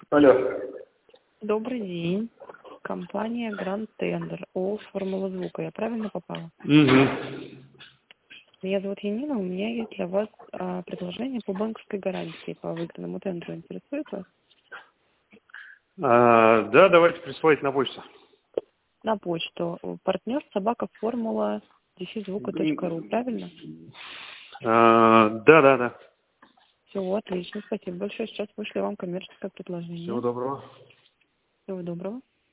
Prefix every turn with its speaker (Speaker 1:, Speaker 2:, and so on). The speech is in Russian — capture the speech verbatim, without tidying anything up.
Speaker 1: Алло.
Speaker 2: Добрый день. Компания Grand Tender, ООО «Формула звука». Я правильно попала?
Speaker 1: Угу.
Speaker 2: Меня зовут Янина, у меня есть для вас а, предложение по банковской гарантии по выигранному тендеру. Интересует вас?
Speaker 1: А, да, давайте присылайте на почту.
Speaker 2: На почту. Партнер собака формула звука точка ру, правильно?
Speaker 1: А, да, да, да.
Speaker 2: Все, отлично. Спасибо большое. Сейчас вышлю вам коммерческое предложение.
Speaker 1: Всего доброго.
Speaker 2: Всего доброго.